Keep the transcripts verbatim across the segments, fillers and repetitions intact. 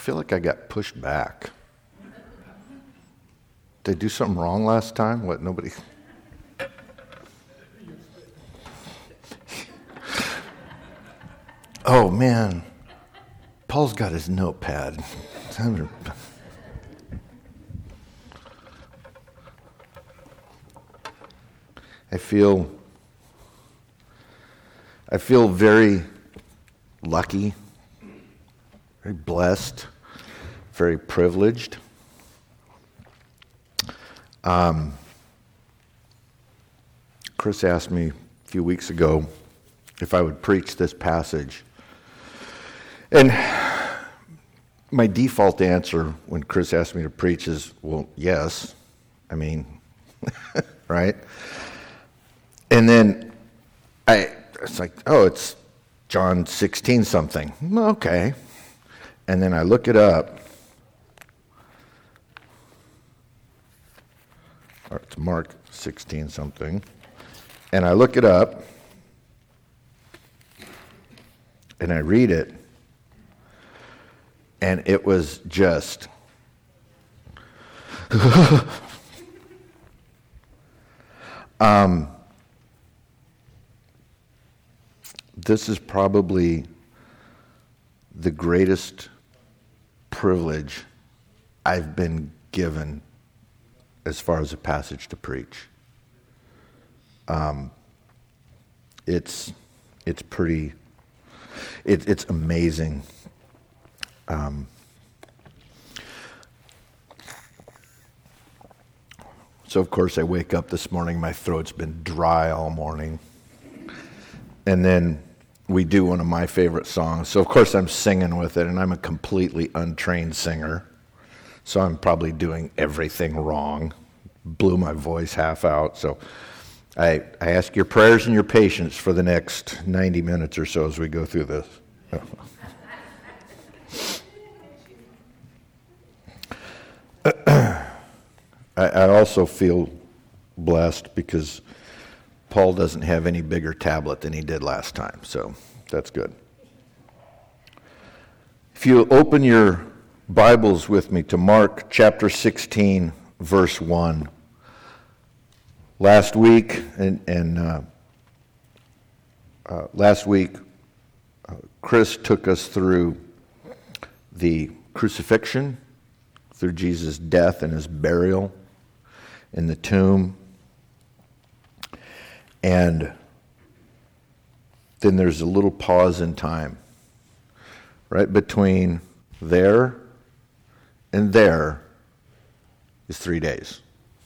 feel like I got pushed back. Did I do something wrong last time? What, nobody... Oh, man. Paul's got his notepad. I feel... I feel very lucky, very blessed, very privileged. Um, Chris asked me a few weeks ago if I would preach this passage. And my default answer when Chris asked me to preach is, well, yes. I mean, right? And then I... It's like, oh, it's John sixteen something. Okay. And then I look it up. Or it's Mark sixteen something. And I look it up. And I read it. And it was just... um... This is probably the greatest privilege I've been given as far as a passage to preach. Um, it's it's pretty, it, it's amazing. Um, so of course I wake up this morning, my throat's been dry all morning. And then we do one of my favorite songs. So, of course, I'm singing with it, and I'm a completely untrained singer. So I'm probably doing everything wrong. Blew my voice half out. So I, I ask your prayers and your patience for the next ninety minutes or so as we go through this. I, I also feel blessed because Paul doesn't have any bigger tablet than he did last time, so that's good. If you open your Bibles with me to Mark chapter sixteen, verse one. Last week, and, and uh, uh, last week, uh, Chris took us through the crucifixion, through Jesus' death and his burial in the tomb. And then there's a little pause in time, right between there and there is three days.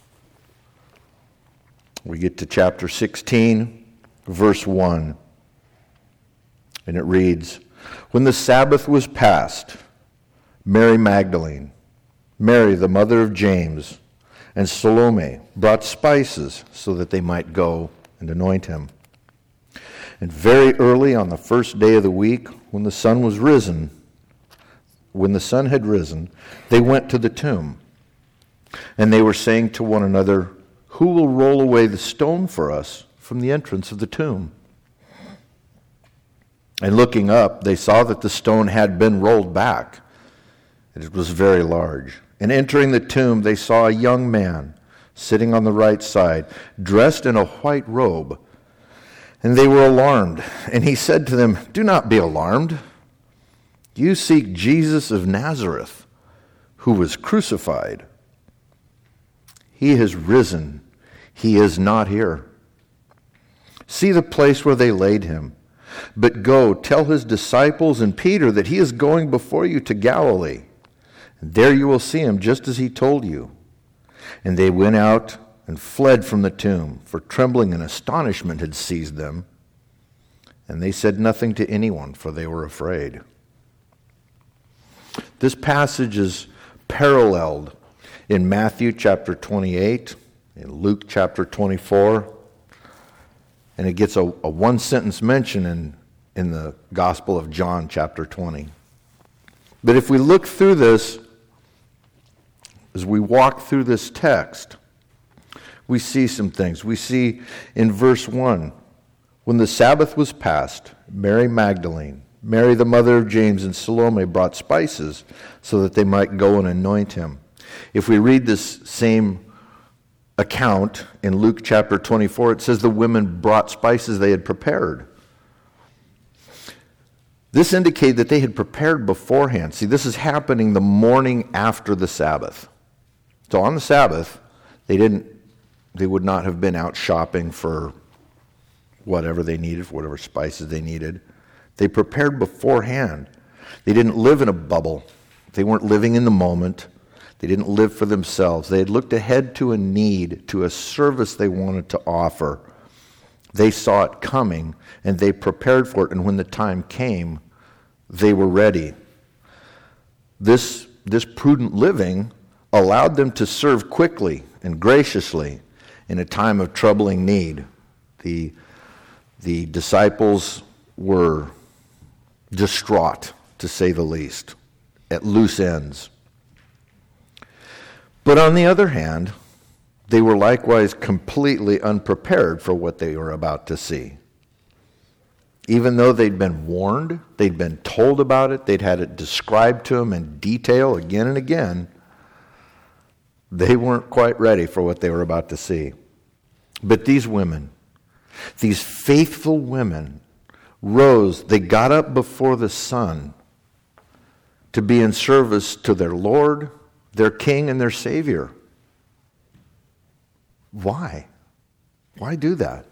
We get to chapter sixteen, verse one, and it reads, "When the Sabbath was past, Mary Magdalene, Mary the mother of James, and Salome brought spices so that they might go and anoint him. And very early on the first day of the week, when the sun was risen, when the sun had risen, they went to the tomb. And they were saying to one another, 'Who will roll away the stone for us from the entrance of the tomb?' And looking up, they saw that the stone had been rolled back, and it was very large. And entering the tomb, they saw a young man sitting on the right side, dressed in a white robe. And they were alarmed. And he said to them, 'Do not be alarmed. You seek Jesus of Nazareth, who was crucified. He has risen. He is not here. See the place where they laid him. But go, tell his disciples and Peter that he is going before you to Galilee. And there you will see him, just as he told you.' And they went out and fled from the tomb, for trembling and astonishment had seized them. And they said nothing to anyone, for they were afraid." This passage is paralleled in Matthew chapter twenty-eight, in Luke chapter twenty-four, and it gets a, a one-sentence mention in, in the Gospel of John chapter twenty. But if we look through this, as we walk through this text, we see some things. We see in verse one, when the Sabbath was past, Mary Magdalene, Mary, the mother of James, and Salome brought spices so that they might go and anoint him. If we read this same account in Luke chapter twenty-four, it says the women brought spices they had prepared. This indicated that they had prepared beforehand. See, this is happening the morning after the Sabbath. So on the Sabbath, they didn't, they would not have been out shopping for whatever they needed, for whatever spices they needed. They prepared beforehand. They didn't live in a bubble. They weren't living in the moment. They didn't live for themselves. They had looked ahead to a need, to a service they wanted to offer. They saw it coming, and they prepared for it, and when the time came, they were ready. This, this prudent living allowed them to serve quickly and graciously in a time of troubling need. The, the disciples were distraught, to say the least, at loose ends. But on the other hand, they were likewise completely unprepared for what they were about to see. Even though they'd been warned, they'd been told about it, they'd had it described to them in detail again and again, they weren't quite ready for what they were about to see. But these women, these faithful women, rose, they got up before the sun to be in service to their Lord, their King, and their Savior. Why? Why do that?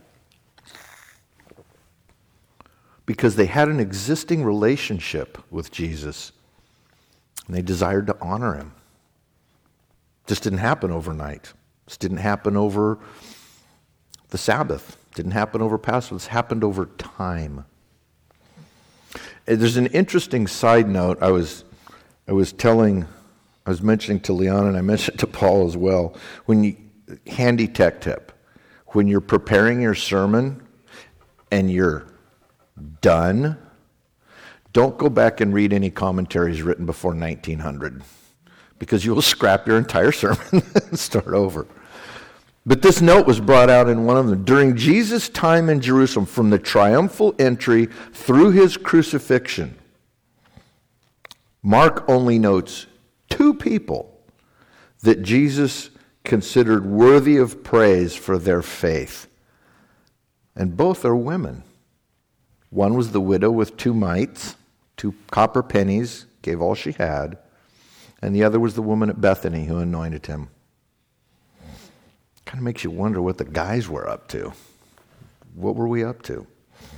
Because they had an existing relationship with Jesus, and they desired to honor him. This didn't happen overnight. This didn't happen over the Sabbath. It didn't happen over Passover. This happened over time. There's an interesting side note. I was, I was telling, I was mentioning to Leon, and I mentioned to Paul as well. When you handy tech tip, when you're preparing your sermon and you're done, don't go back and read any commentaries written before nineteen hundred, because you will scrap your entire sermon and start over. But this note was brought out in one of them. During Jesus' time in Jerusalem, from the triumphal entry through his crucifixion, Mark only notes two people that Jesus considered worthy of praise for their faith. And both are women. One was the widow with two mites, two copper pennies, gave all she had. And the other was the woman at Bethany who anointed him. Kind of makes you wonder what the guys were up to. What were we up to?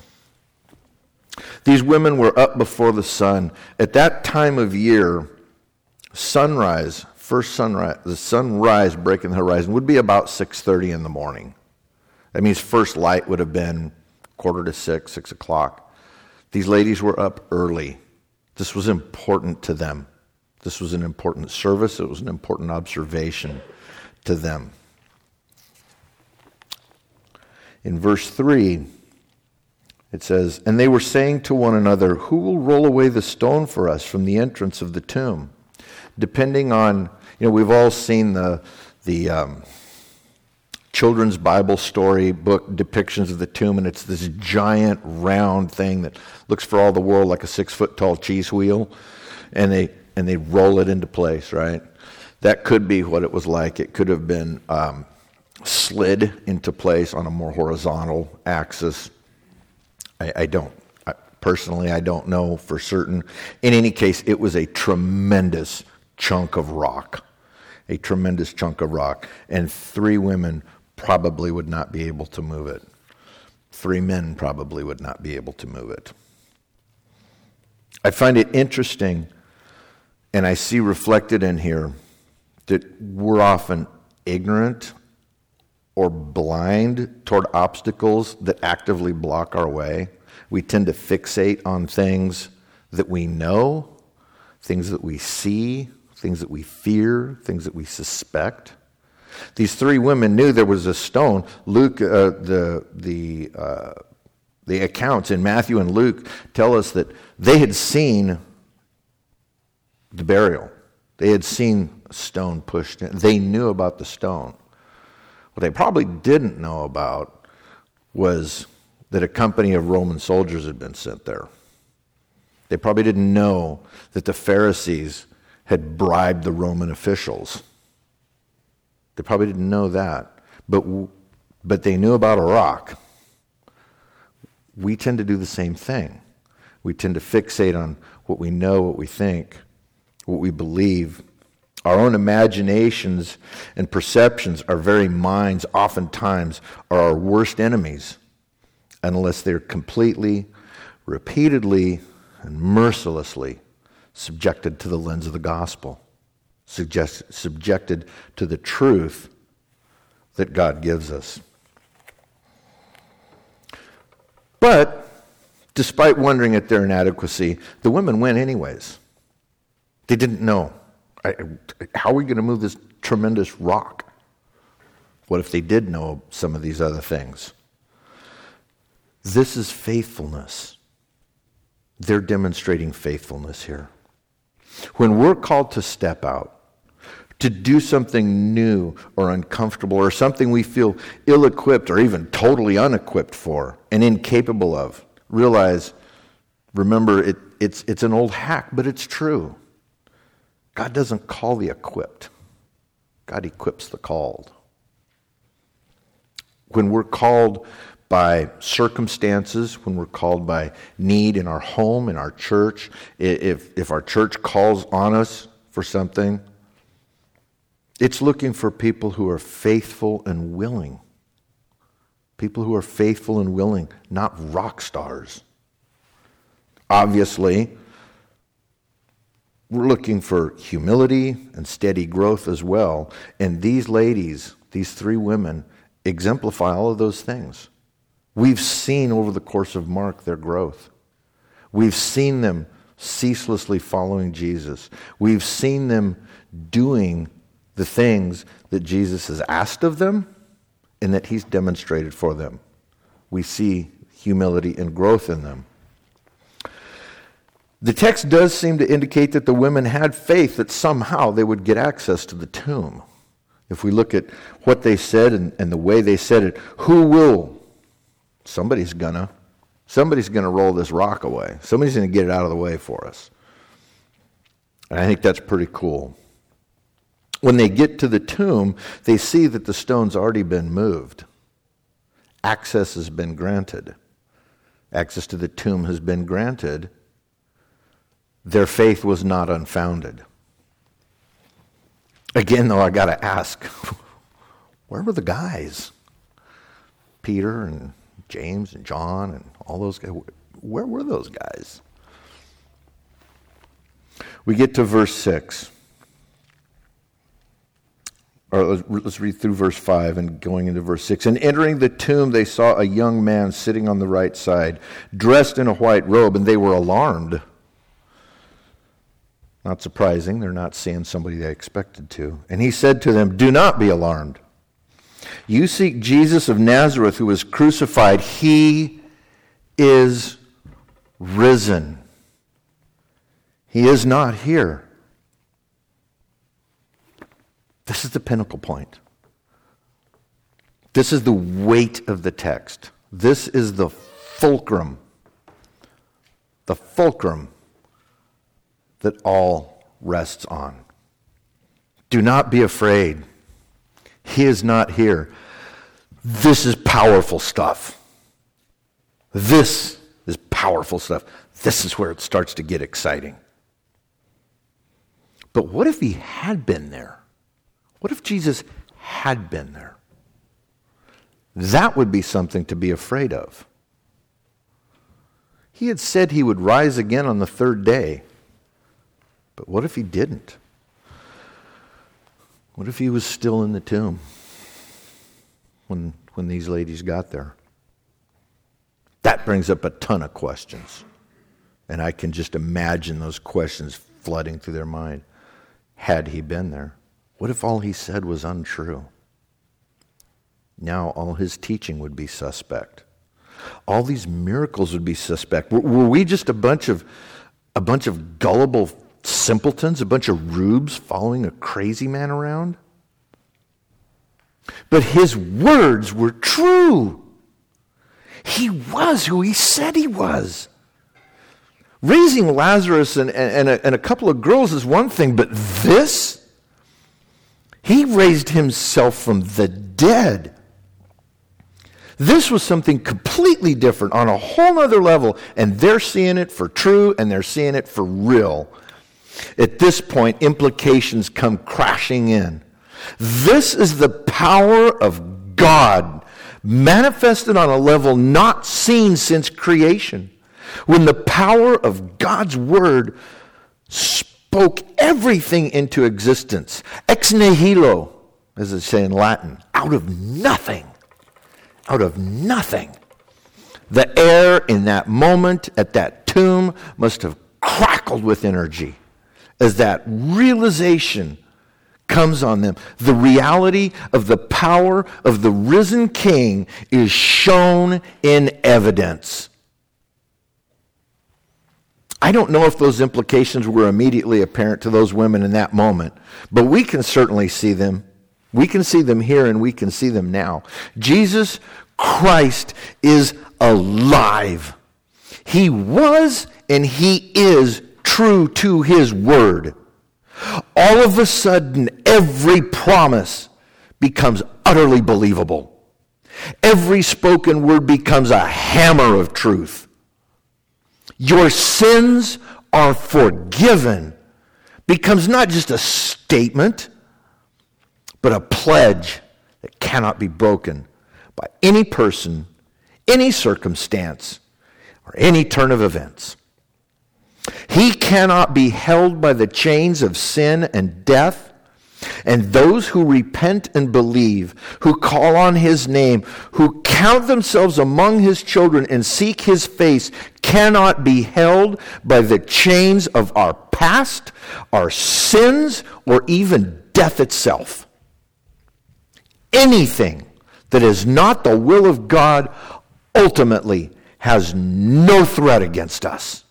These women were up before the sun. At that time of year, sunrise, first sunrise, the sunrise breaking the horizon would be about six thirty in the morning. That means first light would have been quarter to six, six o'clock. These ladies were up early. This was important to them. This was an important service. It was an important observation to them. In verse three, it says, "And they were saying to one another, 'Who will roll away the stone for us from the entrance of the tomb?'" Depending on, you know, we've all seen the the um, children's Bible story book depictions of the tomb, and it's this giant round thing that looks for all the world like a six-foot tall cheese wheel, and they and they roll it into place, right? That could be what it was like. It could have been um, slid into place on a more horizontal axis. I, I don't, I, personally, I don't know for certain. In any case, it was a tremendous chunk of rock, a tremendous chunk of rock, and three women probably would not be able to move it. Three men probably would not be able to move it. I find it interesting, and I see reflected in here, that we're often ignorant or blind toward obstacles that actively block our way. We tend to fixate on things that we know, things that we see, things that we fear, things that we suspect. These three women knew there was a stone. Luke, uh, the the uh, the accounts in Matthew and Luke tell us that they had seen the burial. They had seen a stone pushed in. They knew about the stone. What they probably didn't know about was that a company of Roman soldiers had been sent there. They probably didn't know that the Pharisees had bribed the Roman officials. They probably didn't know that. But, but they knew about a rock. We tend to do the same thing. We tend to fixate on what we know, what we think, what we believe. Our own imaginations and perceptions, our very minds, oftentimes are our worst enemies unless they're completely, repeatedly, and mercilessly subjected to the lens of the gospel, suggest, subjected to the truth that God gives us. But, despite wondering at their inadequacy, the women went anyways. They didn't know. I, how are we going to move this tremendous rock? What if they did know some of these other things? This is faithfulness. They're demonstrating faithfulness here. When we're called to step out, to do something new or uncomfortable or something we feel ill-equipped or even totally unequipped for and incapable of, realize, remember, it, it's, it's an old hack, but it's true. God doesn't call the equipped. God equips the called. When we're called by circumstances, when we're called by need in our home, in our church, if, if our church calls on us for something, it's looking for people who are faithful and willing. People who are faithful and willing, not rock stars. Obviously, we're looking for humility and steady growth as well. And these ladies, these three women, exemplify all of those things. We've seen over the course of Mark their growth. We've seen them ceaselessly following Jesus. We've seen them doing the things that Jesus has asked of them and that he's demonstrated for them. We see humility and growth in them. The text does seem to indicate that the women had faith that somehow they would get access to the tomb. If we look at what they said and, and the way they said it, who will? Somebody's gonna. Somebody's gonna roll this rock away. Somebody's gonna get it out of the way for us. And I think that's pretty cool. When they get to the tomb, they see that the stone's already been moved. Access has been granted. Access to the tomb has been granted. Their faith was not unfounded. Again, though, I got to ask, where were the guys? Peter and James and John and all those guys. Where were those guys? We get to verse six. Or let's, let's read through verse five and going into verse six. And entering the tomb, they saw a young man sitting on the right side, dressed in a white robe, and they were alarmed. Not surprising, they're not seeing somebody they expected to. And he said to them, "Do not be alarmed. You seek Jesus of Nazareth who was crucified. He is risen. He is not here." This is the pinnacle point. This is the weight of the text. This is the fulcrum. The fulcrum that all rests on. Do not be afraid. He is not here. This is powerful stuff. This is powerful stuff. This is where it starts to get exciting. But what if he had been there? What if Jesus had been there? That would be something to be afraid of. He had said he would rise again on the third day. But what if he didn't? What if he was still in the tomb when, when these ladies got there? That brings up a ton of questions. And I can just imagine those questions flooding through their mind. Had he been there? What if all he said was untrue? Now all his teaching would be suspect. All these miracles would be suspect. Were, were we just a bunch of a bunch of gullible simpletons, a bunch of rubes following a crazy man around? But his words were true. He was who he said he was. Raising Lazarus and, and, a, and a couple of girls is one thing, but this? He raised himself from the dead. This was something completely different on a whole other level, and they're seeing it for true, and they're seeing it for real. At this point, implications come crashing in. This is the power of God, manifested on a level not seen since creation. When the power of God's word spoke everything into existence. Ex nihilo, as they say in Latin, out of nothing. Out of nothing. The air in that moment at that tomb must have crackled with energy as that realization comes on them. The reality of the power of the risen King is shown in evidence. I don't know if those implications were immediately apparent to those women in that moment, but we can certainly see them. We can see them here and we can see them now. Jesus Christ is alive. He was and he is true to his word. All of a sudden, every promise becomes utterly believable. Every spoken word becomes a hammer of truth. Your sins are forgiven becomes not just a statement, but a pledge that cannot be broken by any person, any circumstance, or any turn of events. He cannot be held by the chains of sin and death. And those who repent and believe, who call on his name, who count themselves among his children and seek his face, cannot be held by the chains of our past, our sins, or even death itself. Anything that is not the will of God ultimately has no threat against us,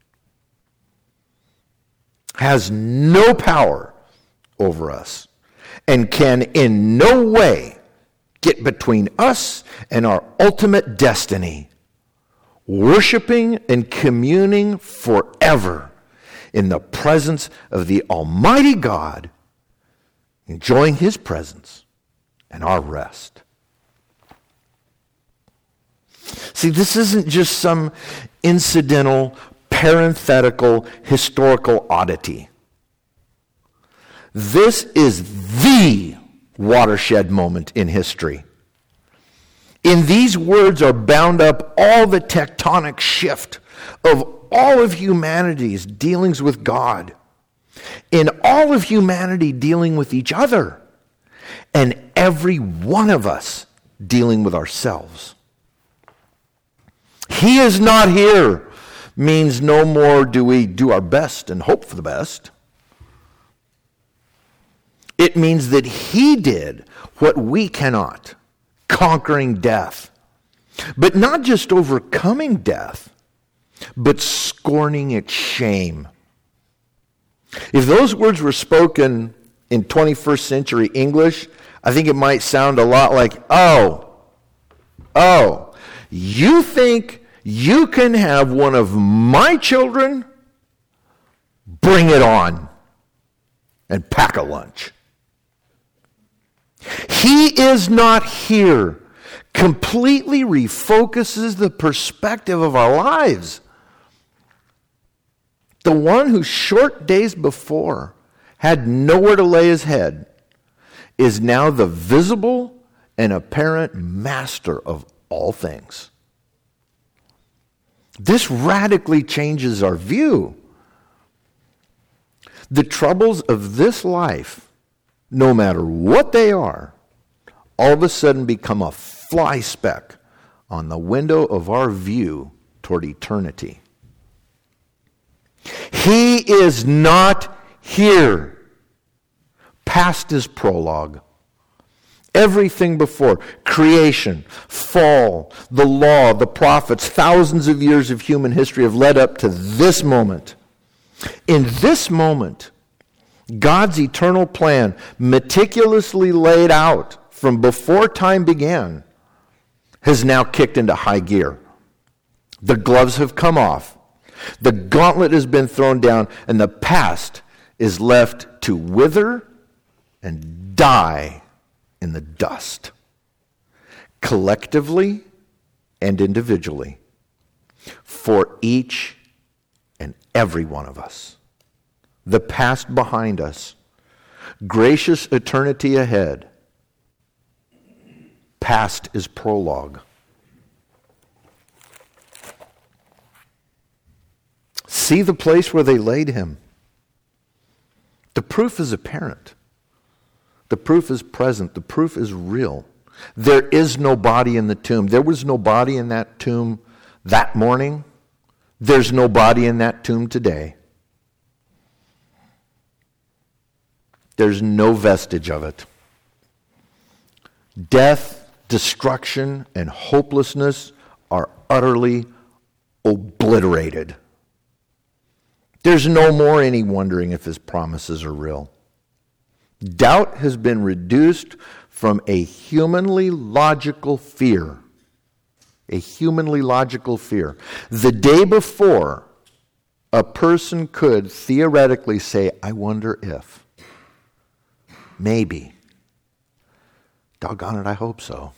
has no power over us, and can in no way get between us and our ultimate destiny, worshiping and communing forever in the presence of the Almighty God, enjoying his presence and our rest. See, this isn't just some incidental, parenthetical, historical oddity. This is the watershed moment in history. In these words are bound up all the tectonic shift of all of humanity's dealings with God, in all of humanity dealing with each other, and every one of us dealing with ourselves. He is not here means no more do we do our best and hope for the best. It means that he did what we cannot, conquering death. But not just overcoming death, but scorning its shame. If those words were spoken in twenty-first century English, I think it might sound a lot like, oh, oh, you think you can have one of my children? Bring it on and pack a lunch. He is not here completely refocuses the perspective of our lives. The one who short days before had nowhere to lay his head is now the visible and apparent master of all things. This radically changes our view. The troubles of this life, no matter what they are, all of a sudden become a fly speck on the window of our view toward eternity. He is not here. Past is prologue. Everything before, creation, fall, the law, the prophets, thousands of years of human history have led up to this moment. In this moment, God's eternal plan, meticulously laid out from before time began, has now kicked into high gear. The gloves have come off. The gauntlet has been thrown down, and the past is left to wither and die in the dust, collectively and individually, for each and every one of us. The past behind us, gracious eternity ahead. Past is prologue. See the place where they laid him. The proof is apparent. The proof is present. The proof is real. There is no body in the tomb. There was no body in that tomb that morning. There's no body in that tomb today. There's no vestige of it. Death, destruction, and hopelessness are utterly obliterated. There's no more any wondering if his promises are real. Doubt has been reduced from a humanly logical fear. A humanly logical fear. The day before, a person could theoretically say, I wonder if. Maybe. Doggone it, I hope so.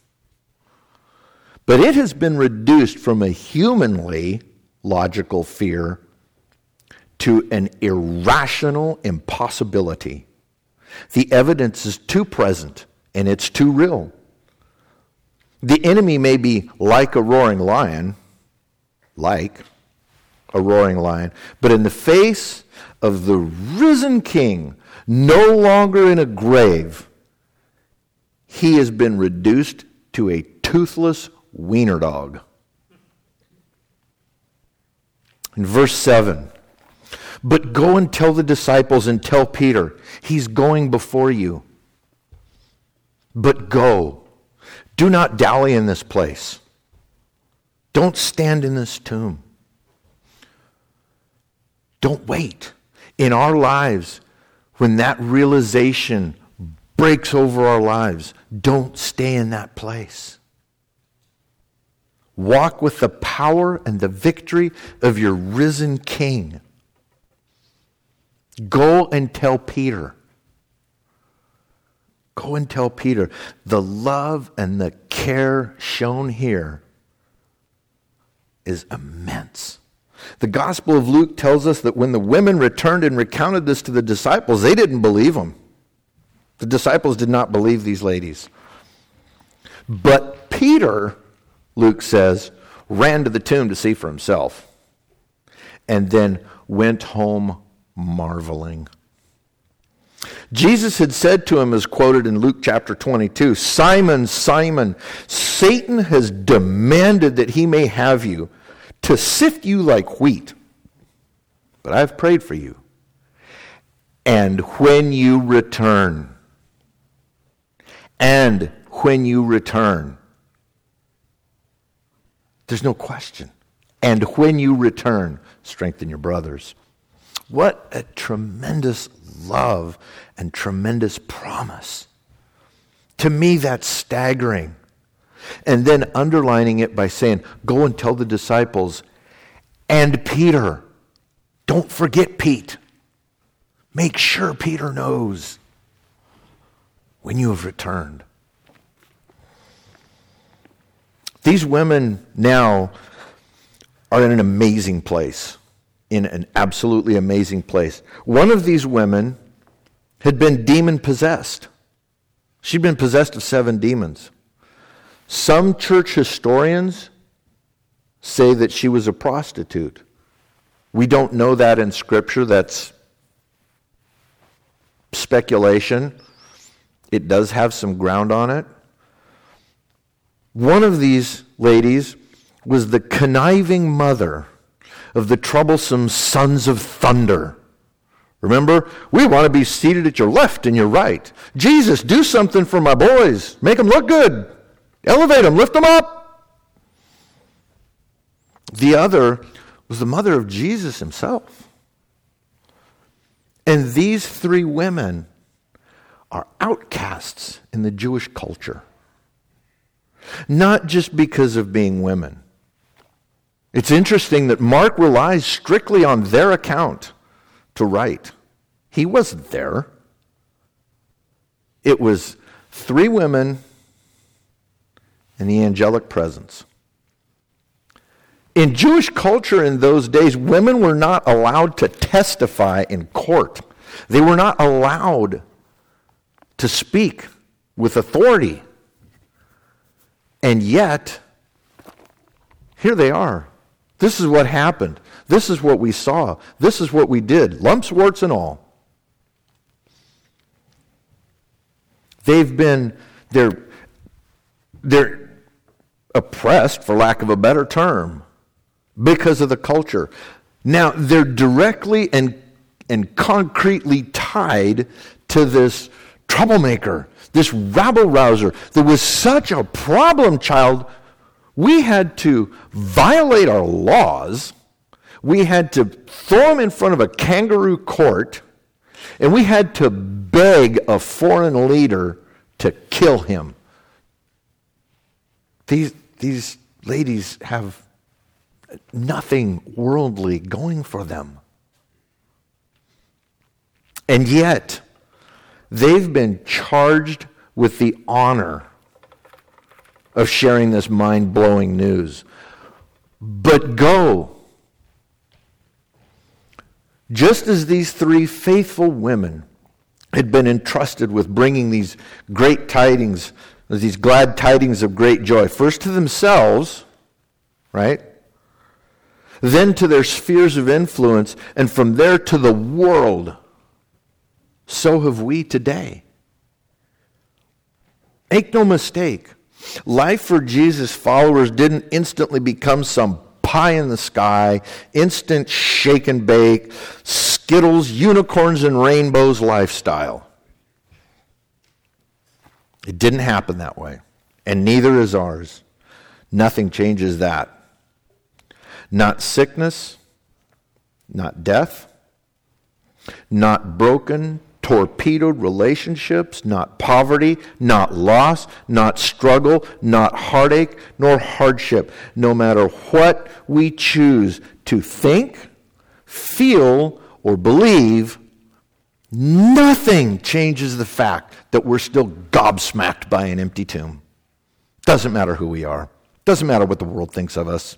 But it has been reduced from a humanly logical fear to an irrational impossibility. The evidence is too present and it's too real. The enemy may be like a roaring lion, like a roaring lion, but in the face of the risen King, no longer in a grave, he has been reduced to a toothless wiener dog. In verse seven, but go and tell the disciples and tell Peter, he's going before you. But go. Do not dally in this place. Don't stand in this tomb. Don't wait. In our lives, when that realization breaks over our lives, don't stay in that place. Walk with the power and the victory of your risen King. Go and tell Peter. Go and tell Peter. The love and the care shown here is immense. The Gospel of Luke tells us that when the women returned and recounted this to the disciples, they didn't believe them. The disciples did not believe these ladies. But Peter, Luke says, ran to the tomb to see for himself and then went home marveling. Jesus had said to him, as quoted in Luke chapter twenty-two, Simon, Simon, Satan has demanded that he may have you, to sift you like wheat. But I've prayed for you. And when you return, and when you return, there's no question. And when you return, strengthen your brothers. What a tremendous love and tremendous promise. To me, that's staggering. And then underlining it by saying, go and tell the disciples, and Peter. Don't forget Pete. Make sure Peter knows when you have returned. These women now are in an amazing place. In an absolutely amazing place. One of these women had been demon-possessed. She'd been possessed of seven demons. Some church historians say that she was a prostitute. We don't know that in Scripture. That's speculation. It does have some ground on it. One of these ladies was the conniving mother of the troublesome sons of thunder. Remember, we want to be seated at your left and your right. Jesus, do something for my boys. Make them look good. Elevate them, lift them up. The other was the mother of Jesus himself. And these three women are outcasts in the Jewish culture. Not just because of being women, It's interesting that Mark relies strictly on their account to write. He wasn't there. It was three women and the angelic presence. In Jewish culture in those days, women were not allowed to testify in court. They were not allowed to speak with authority. And yet, here they are. This is what happened. This is what we saw. This is what we did. Lumps, warts, and all. They've been, they're, they're oppressed, for lack of a better term, because of the culture. Now, they're directly and, and concretely tied to this troublemaker, this rabble-rouser that was such a problem child. We had to violate our laws. We had to throw him in front of a kangaroo court, and we had to beg a foreign leader to kill him. These, these ladies have nothing worldly going for them. And yet, they've been charged with the honor of sharing this mind-blowing news. But go. Just as these three faithful women had been entrusted with bringing these great tidings, these glad tidings of great joy, first to themselves, right? Then to their spheres of influence, and from there to the world. So have we today. Make no mistake, life for Jesus followers didn't instantly become some pie in the sky, instant shake and bake, Skittles, unicorns, and rainbows lifestyle. It didn't happen that way, and neither is ours. Nothing changes that. Not sickness, not death, not broken, torpedoed relationships, not poverty, not loss, not struggle, not heartache, nor hardship. No matter what we choose to think, feel, or believe, nothing changes the fact that we're still gobsmacked by an empty tomb. Doesn't matter who we are. Doesn't matter what the world thinks of us.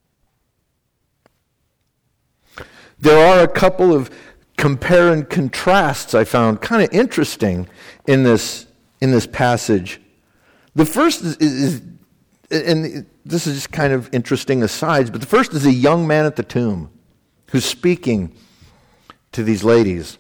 There are a couple of compare and contrasts I found kind of interesting in this in this passage. The first is, is, and this is just kind of interesting asides, but the first is a young man at the tomb who's speaking to these ladies.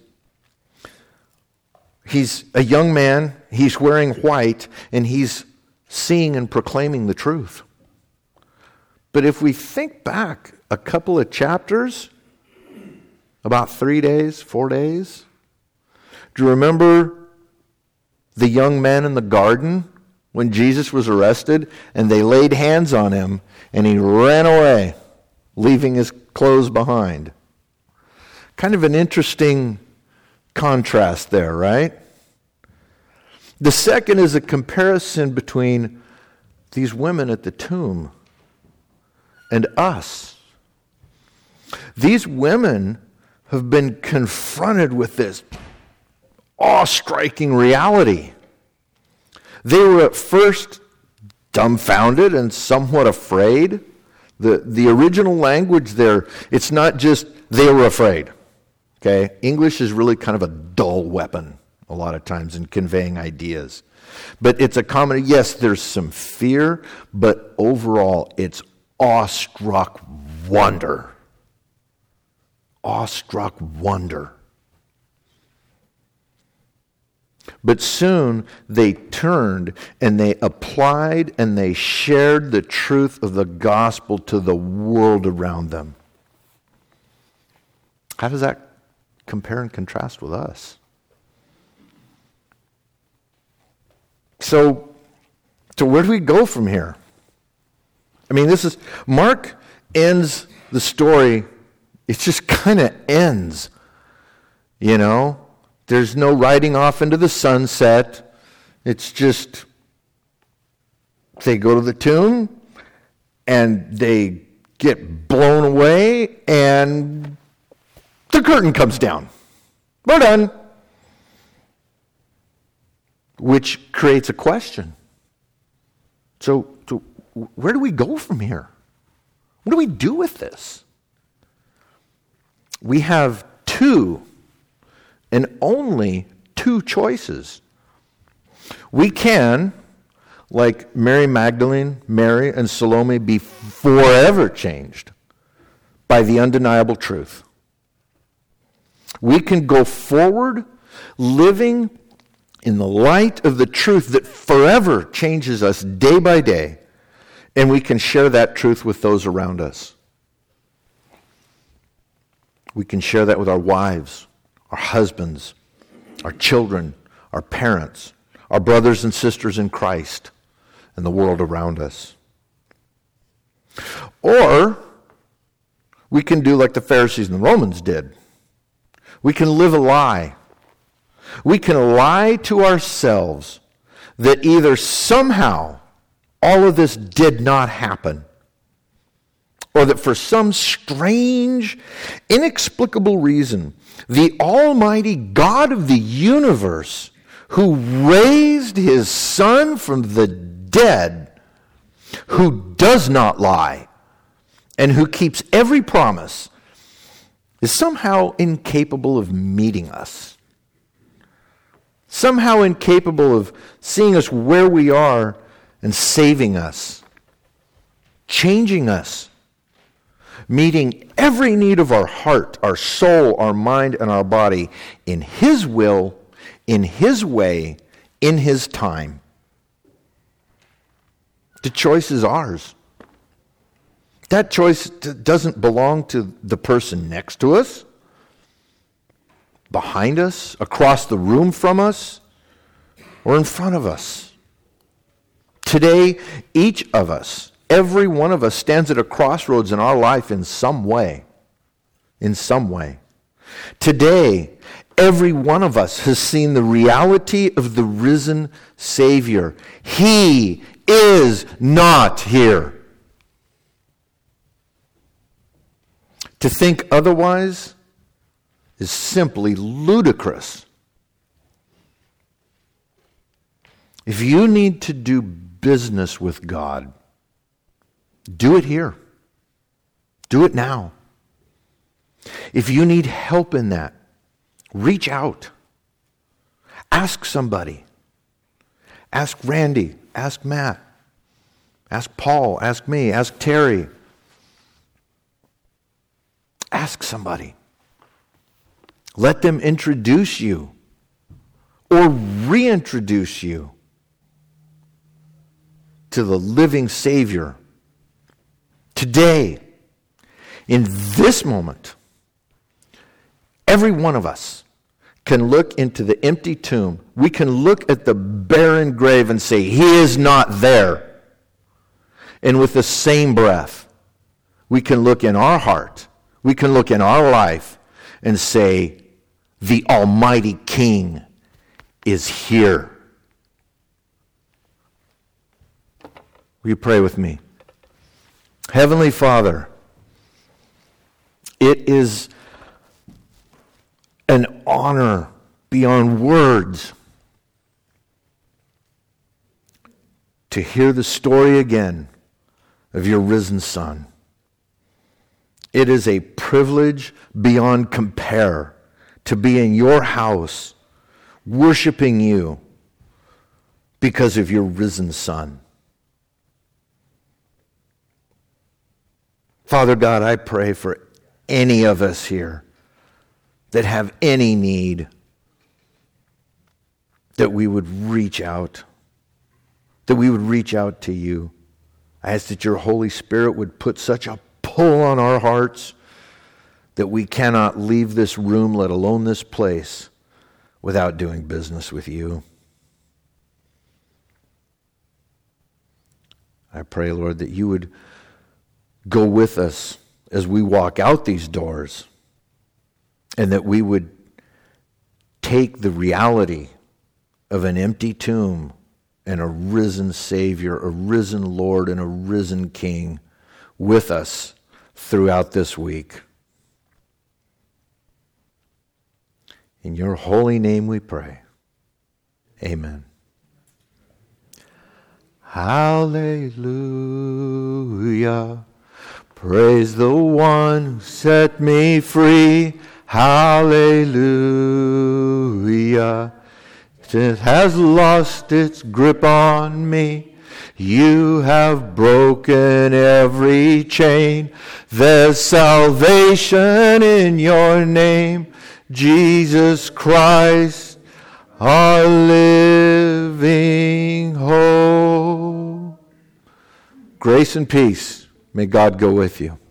He's a young man, he's wearing white, and he's seeing and proclaiming the truth. But if we think back a couple of chapters, about three days, four days, do you remember the young man in the garden when Jesus was arrested and they laid hands on him and he ran away, leaving his clothes behind? Kind of an interesting contrast there, right? The second is a comparison between these women at the tomb and us. These women have been confronted with this awe-striking reality. They were at first dumbfounded and somewhat afraid. The, the original language there, it's not just they were afraid. Okay? English is really kind of a dull weapon a lot of times in conveying ideas. But it's a common, yes, there's some fear, but overall it's awestruck wonder. Awestruck wonder. But soon they turned and they applied and they shared the truth of the gospel to the world around them. How does that compare and contrast with us? So, so where do we go from here? I mean, this is, Mark ends the story. It just kind of ends, you know. There's no riding off into the sunset. It's just, they go to the tomb, and they get blown away and the curtain comes down. We're done. Which creates a question. So, so where do we go from here? What do we do with this? We have two and only two choices. We can, like Mary Magdalene, Mary, and Salome, be forever changed by the undeniable truth. We can go forward living in the light of the truth that forever changes us day by day, and we can share that truth with those around us. We can share that with our wives, our husbands, our children, our parents, our brothers and sisters in Christ, and the world around us. Or we can do like the Pharisees and the Romans did. We can live a lie. We can lie to ourselves that either somehow all of this did not happen, or that for some strange, inexplicable reason, the Almighty God of the universe, who raised his Son from the dead, who does not lie, and who keeps every promise, is somehow incapable of meeting us. Somehow incapable of seeing us where we are and saving us, changing us, meeting every need of our heart, our soul, our mind, and our body in his will, in his way, in his time. The choice is ours. That choice doesn't belong to the person next to us, behind us, across the room from us, or in front of us. Today, each of us, every one of us, stands at a crossroads in our life in some way. In some way. Today, every one of us has seen the reality of the risen Savior. He is not here. To think otherwise is simply ludicrous. If you need to do business with God, do it here. Do it now. If you need help in that, reach out. Ask somebody. Ask Randy. Ask Matt. Ask Paul. Ask me. Ask Terry. Ask somebody. Let them introduce you or reintroduce you to the living Savior. Today, in this moment, every one of us can look into the empty tomb. We can look at the barren grave and say, he is not there. And with the same breath, we can look in our heart, we can look in our life and say, the Almighty King is here. Will you pray with me? Heavenly Father, it is an honor beyond words to hear the story again of your risen Son. It is a privilege beyond compare to be in your house, worshiping you because of your risen Son. Father God, I pray for any of us here that have any need, that we would reach out, that we would reach out to you. I ask that your Holy Spirit would put such a pull on our hearts that we cannot leave this room, let alone this place, without doing business with you. I pray, Lord, that you would go with us as we walk out these doors, and that we would take the reality of an empty tomb and a risen Savior, a risen Lord, and a risen King with us throughout this week. In your holy name we pray. Amen. Hallelujah. Praise the one who set me free. Hallelujah. It has lost its grip on me. You have broken every chain. There's salvation in your name, Jesus Christ, our living hope. Grace and peace. May God go with you.